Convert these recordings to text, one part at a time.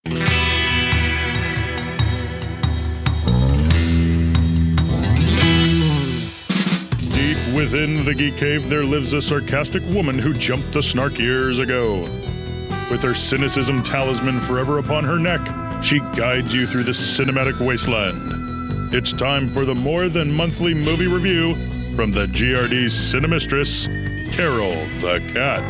Deep within the Geek Cave, there lives a sarcastic woman who jumped the snark years ago. With her cynicism talisman forever upon her neck, she guides you through the cinematic wasteland. It's time for the more than monthly movie review from the GRD Cinemistress, Carol the Cat.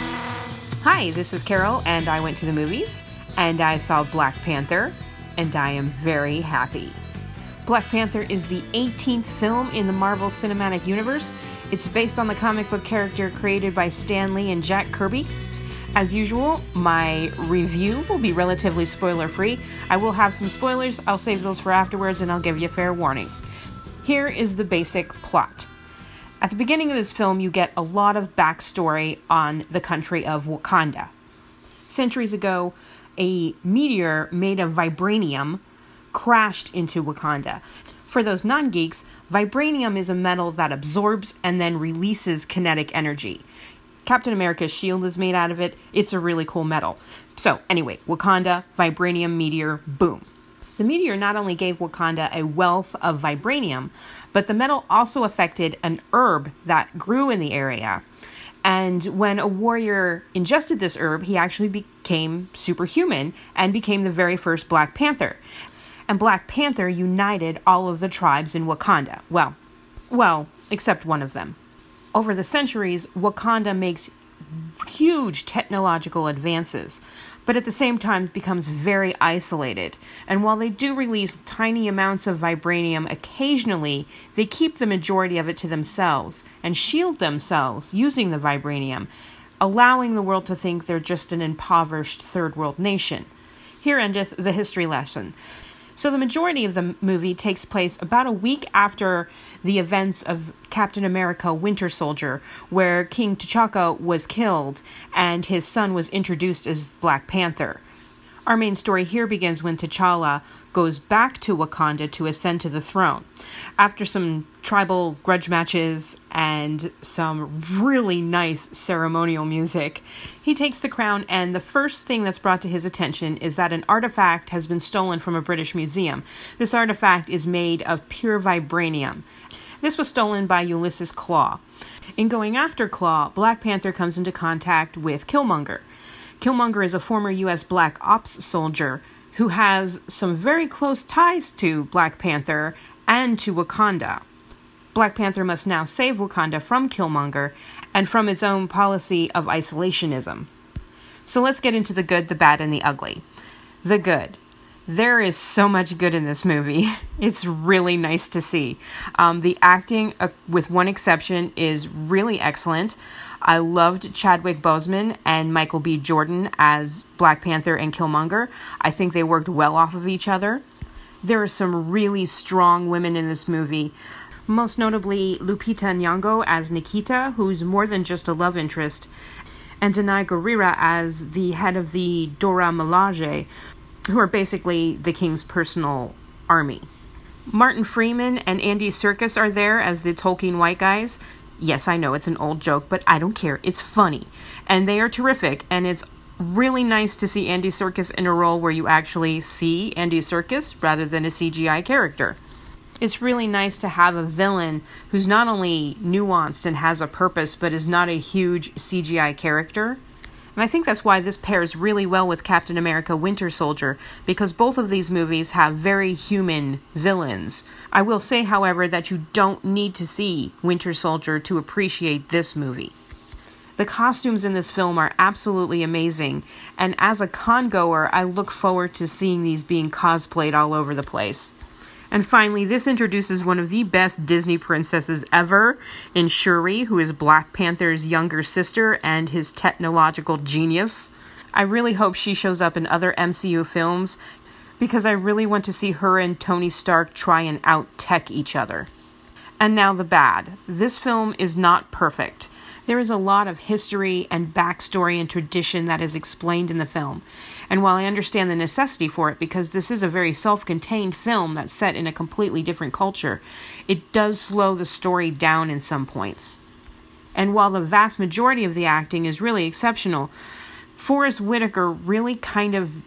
Hi, this is Carol, and I went to the movies, and I saw Black Panther, and I am very happy. Black Panther is the 18th film in the Marvel Cinematic Universe. It's based on the comic book character created by Stan Lee and Jack Kirby. As usual, my review will be relatively spoiler-free. I will have some spoilers, I'll save those for afterwards, and I'll give you a fair warning. Here is the basic plot. At the beginning of this film, you get a lot of backstory on the country of Wakanda. Centuries ago, a meteor made of vibranium crashed into Wakanda. For those non-geeks, vibranium is a metal that absorbs and then releases kinetic energy. Captain America's shield is made out of it. It's a really cool metal. So anyway, Wakanda, vibranium meteor, boom. The meteor not only gave Wakanda a wealth of vibranium, but the metal also affected an herb that grew in the area. And when a warrior ingested this herb, he actually became superhuman and became the very first Black Panther. And Black Panther united all of the tribes in Wakanda. Well, except one of them. Over the centuries, Wakanda makes huge technological advances, but at the same time becomes very isolated. And while they do release tiny amounts of vibranium occasionally, they keep the majority of it to themselves and shield themselves using the vibranium, allowing the world to think they're just an impoverished third world nation. Here endeth the history lesson. So the majority of the movie takes place about a week after the events of Captain America Winter Soldier, where King T'Chaka was killed and his son was introduced as Black Panther. Our main story here begins when T'Challa goes back to Wakanda to ascend to the throne. After some tribal grudge matches and some really nice ceremonial music, he takes the crown, and the first thing that's brought to his attention is that an artifact has been stolen from a British museum. This artifact is made of pure vibranium. This was stolen by Ulysses Klaue. In going after Klaue, Black Panther comes into contact with Killmonger. Killmonger is a former U.S. Black Ops soldier who has some very close ties to Black Panther and to Wakanda. Black Panther must now save Wakanda from Killmonger and from its own policy of isolationism. So let's get into the good, the bad, and the ugly. The good. There is so much good in this movie. It's really nice to see. The acting, with one exception, is really excellent. I loved Chadwick Boseman and Michael B. Jordan as Black Panther and Killmonger. I think they worked well off of each other. There are some really strong women in this movie. Most notably, Lupita Nyong'o as Nikita, who's more than just a love interest, and Danai Gurira as the head of the Dora Milaje, who are basically the king's personal army. Martin Freeman and Andy Serkis are there as the Tolkien white guys. Yes, I know it's an old joke, but I don't care. It's funny. And they are terrific, and it's really nice to see Andy Serkis in a role where you actually see Andy Serkis rather than a CGI character. It's really nice to have a villain who's not only nuanced and has a purpose, but is not a huge CGI character. And I think that's why this pairs really well with Captain America Winter Soldier, because both of these movies have very human villains. I will say, however, that you don't need to see Winter Soldier to appreciate this movie. The costumes in this film are absolutely amazing, and as a con-goer, I look forward to seeing these being cosplayed all over the place. And finally, this introduces one of the best Disney princesses ever in Shuri, who is Black Panther's younger sister and his technological genius. I really hope she shows up in other MCU films because I really want to see her and Tony Stark try and out-tech each other. And now the bad. This film is not perfect. There is a lot of history and backstory and tradition that is explained in the film. And while I understand the necessity for it, because this is a very self-contained film that's set in a completely different culture, it does slow the story down in some points. And while the vast majority of the acting is really exceptional, Forest Whitaker really kind of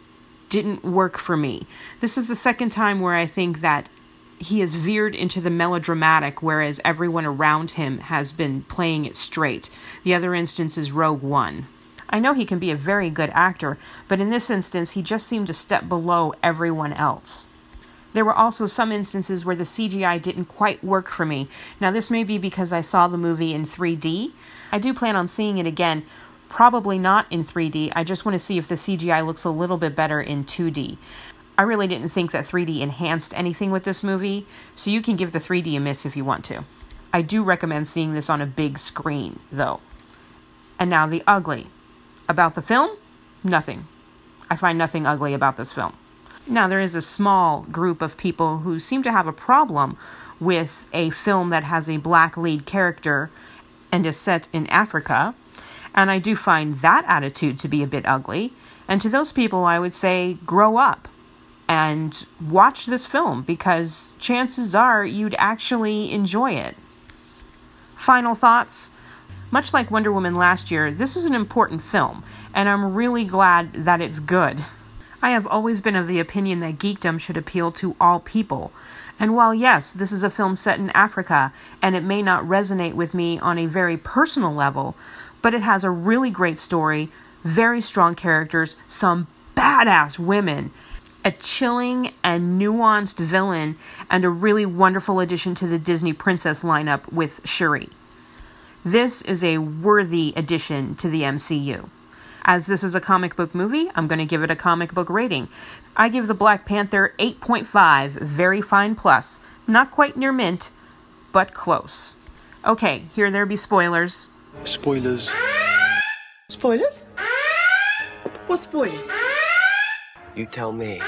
didn't work for me. This is the second time where I think that he has veered into the melodramatic, whereas everyone around him has been playing it straight. The other instance is Rogue One. I know he can be a very good actor, but in this instance, he just seemed to step below everyone else. There were also some instances where the CGI didn't quite work for me. Now, this may be because I saw the movie in 3D. I do plan on seeing it again, probably not in 3D. I just want to see if the CGI looks a little bit better in 2D. I really didn't think that 3D enhanced anything with this movie, so you can give the 3D a miss if you want to. I do recommend seeing this on a big screen, though. And now the ugly. About the film? Nothing. I find nothing ugly about this film. Now, there is a small group of people who seem to have a problem with a film that has a black lead character and is set in Africa, and I do find that attitude to be a bit ugly. And to those people, I would say, grow up and watch this film, because chances are you'd actually enjoy it. Final thoughts. Much like Wonder Woman last year, this is an important film, and I'm really glad that it's good. I have always been of the opinion that geekdom should appeal to all people. And while yes, this is a film set in Africa, and it may not resonate with me on a very personal level, but it has a really great story, very strong characters, some badass women, a chilling and nuanced villain, and a really wonderful addition to the Disney princess lineup with Shuri. This is a worthy addition to the MCU. As this is a comic book movie, I'm going to give it a comic book rating. I give the Black Panther 8.5, very fine plus. Not quite near mint, but close. Okay, here there be spoilers. Spoilers. Spoilers? What spoilers? You tell me.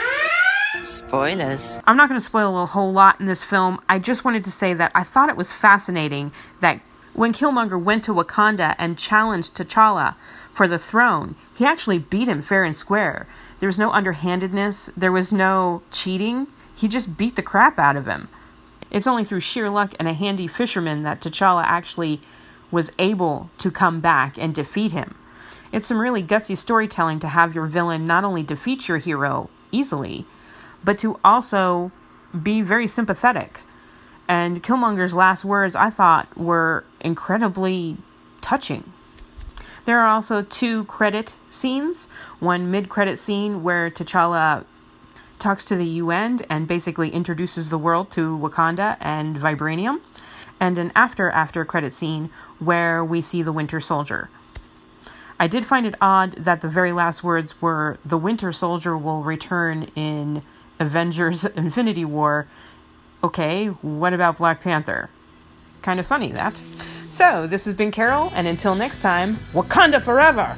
Spoilers. I'm not going to spoil a whole lot in this film. I just wanted to say that I thought it was fascinating that when Killmonger went to Wakanda and challenged T'Challa for the throne, he actually beat him fair and square. There was no underhandedness. There was no cheating. He just beat the crap out of him. It's only through sheer luck and a handy fisherman that T'Challa actually was able to come back and defeat him. It's some really gutsy storytelling to have your villain not only defeat your hero easily, but to also be very sympathetic. And Killmonger's last words, I thought, were incredibly touching. There are also 2 credit scenes. One mid-credit scene where T'Challa talks to the UN and basically introduces the world to Wakanda and Vibranium. And an after credit scene where we see the Winter Soldier. I did find it odd that the very last words were, "The Winter Soldier will return in Avengers Infinity War." Okay, what about Black Panther? Kind of funny, that. So, this has been Carol, and until next time, Wakanda forever!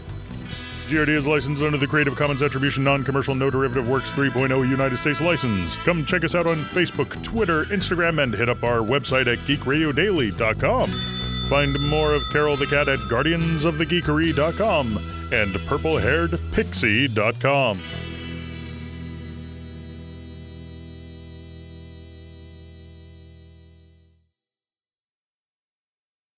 GRD is licensed under the Creative Commons Attribution Non-Commercial No Derivative Works 3.0 United States license. Come check us out on Facebook, Twitter, Instagram, and hit up our website at geekradiodaily.com. Find more of Carol the Cat at guardiansofthegeekery.com and purplehairedpixie.com.